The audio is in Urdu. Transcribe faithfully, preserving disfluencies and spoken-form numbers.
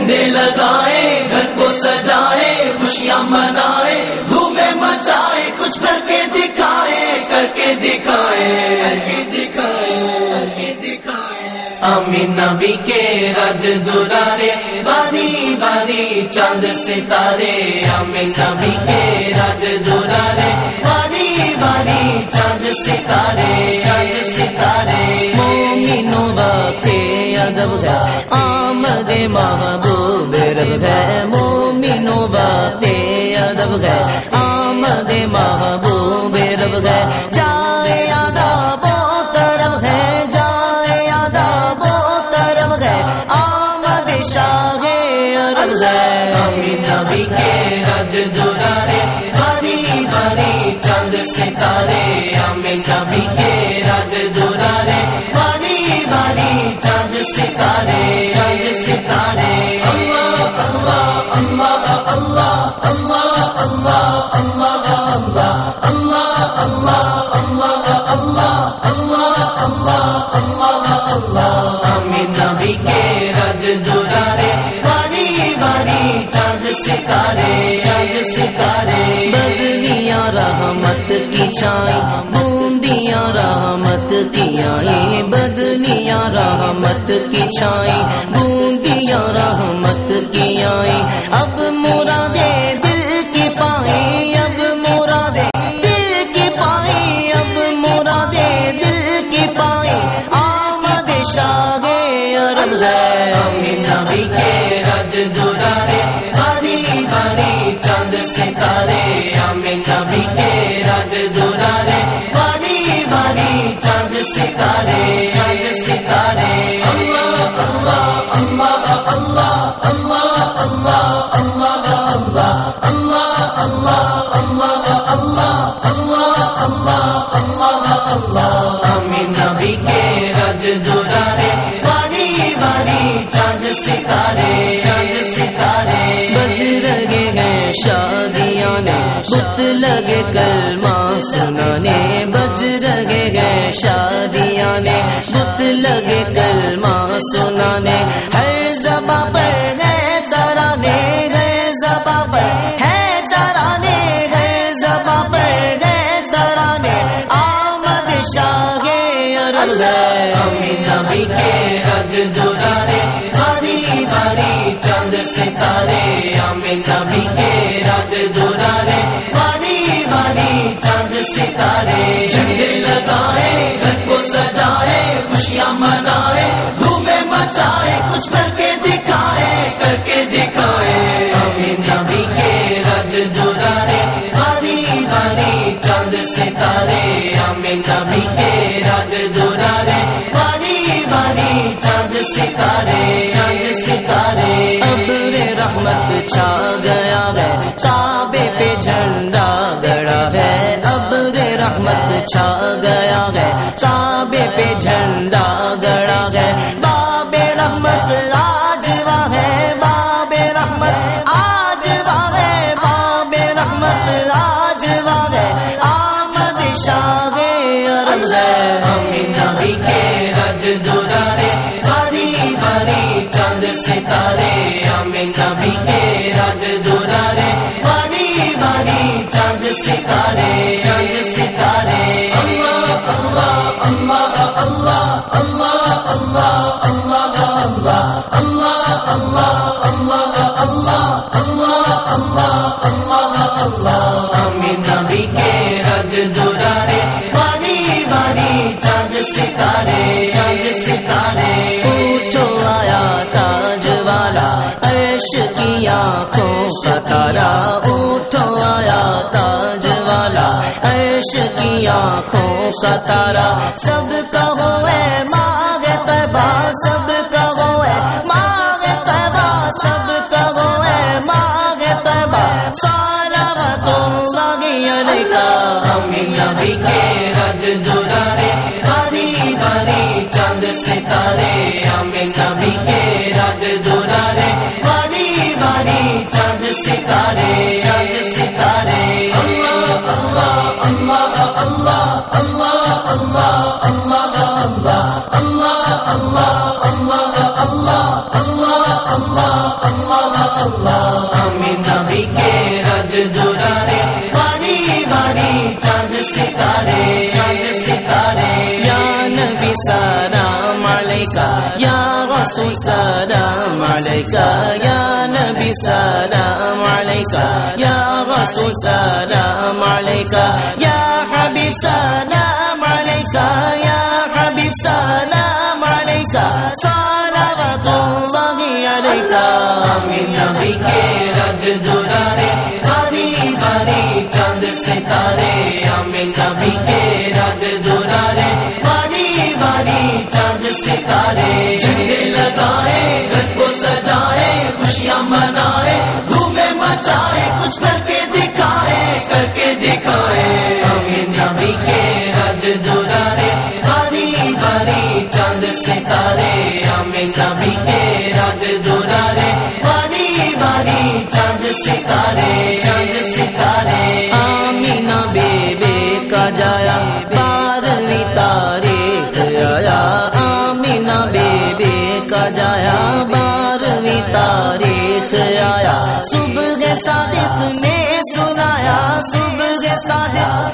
جھنڈے لگائے گھر کو سجائے خوشیاں منائے دھومیں مچائے کچھ کر کے دکھائے کر کے دکھائے آمین نبی کے راج دلارے باری باری چاند ستارے آمین نبی کے راج دلارے باری باری چاند ستارے چاند ستارے مومنوں باتے ادب ہے آمد محبوب رب ہے مومنوں باتے ادب ہے آمد محبوب رب ہے جائے یادا بہت رب ہے شاہ عرب ہے آمین نبی کے راج دلارے باری باری چاند ستارے آمین نبی کے راج دلارے باری باری چاند ستارے چاند ستارے اللہ اللہ اللہ اللہ اللہ اللہ اللہ اللہ اللہ اللہ اللہ اللہ اللہ اللہ آمین نبی کے راج دلارے باری باری چاند ستارے چاند ستارے بدلیاں رحمت کی چھائی بوندیاں رحمت کی آئی بدلیاں رحمت کی چھائی بوندیاں رحمت کی آئی اب مرادے دل کی پائی اب مرادے دل کی پائی اب مرادے دل کی پائی آمد شاہ عرب ہے آمین نبی کے راج دلارے باری باری چاند ستارے آمین نبی کے راج دلارے باری باری چاند ستارے چاند ستارے اللہ اللہ اللہ اللہ اللہ اللہ اللہ اللہ اللہ اللہ اللہ اللہ اللہ اللہ اللہ آمین نبی کے راج دلارے چاند ستارے چاند ستارے بج رہے ہیں شادیاں نے بت لگے کلمہ سنانے بج رہے ہیں شادیاں نے بت لگے کلمہ سنانے ہر زباں پر ہے ترانے ہر زباں پر ہے ترانے ہر زباں پر ہے ترانے آمد شاہ عرب ہے آمین نبی کے راج دلارے باری باری چاند ستارے آمین نبی کے راج دلارے باری باری چاند ستارے جھنڈے لگائے گھر کو سجائے خوشیاں منائے دھومیں مچائے کچھ کر کے دکھائے کر کے دکھائے آمین نبی کے راج دلارے باری باری چاند ستارے آمین نبی کے راج دلارے باری باری چاند ستارے چاند ستارے ابر رحمت چھا گیا ہے کعبے پہ جھنڈا گڑا ہے ابر رحمت چھا گیا ہے کعبے پہ جھنڈا گڑا ہے باب رحمت آج واہ ہے باب رحمت آج واہ ہے باب رحمت آج واہ ہے آمد شاہ عرب ہے آمین نبی کے راج دلارے باری باری چاند ستارے آمین نبی کے راج دلارے باری باری چاند ستارے چاند ستارے اللہ اللہ اللہ اللہ اللہ اللہ اللہ اللہ اللہ اللہ اللہ اللہ اللہ اللہ اللہ آمین نبی کے راج دلارے باری باری چاند ستارے چاند ستارے اٹھو آیا تاج والا عرش کی آنکھوں کا تارا اٹھو آیا تاج والا عرش کی آنکھوں کا تارا سب کا ہوئے ماغ طیبہ سب کا ہوئے ماغ طیبہ سب کا ہوئے ماغ طیبہ صلواتوں ماغی علیکہ آمین نبی کے راج دلارے باری باری چاند ستارے آمین نبی کے راج دلارے باری باری چاند ستارے چاند ستارے اللہ اللہ اللہ اللہ اللہ اللہ اللہ اللہ اللہ اللہ اللہ اللہ اللہ اللہ رسول سلام علیکہ یا نبی سلام علیکہ یا رسول سلام علیکہ یا حبیب سلام علیکہ یا حبیب سلام علیکہ صلوات اللہ علیکہ آمین نبی کے رج دورارے باری باری چاند ستارے آمین نبی کے رج دورارے باری باری چاند ستارے جھنڈے لگائے گھر کو سجائے خوشیاں منائے دھومیں مچائے کچھ کر کے دکھائے کر کے دکھائے آمین نبی کے رج دورارے باری باری چاند ستارے آمین نبی کے رج دورارے باری باری چاند ستارے چاند ستارے آمینہ بے بے کا جایا بارہویں تاریخ آیا آمینہ بے بے کا جایا بارہویں تاریخ آیا صبح صادق نے سنایا صبح صادق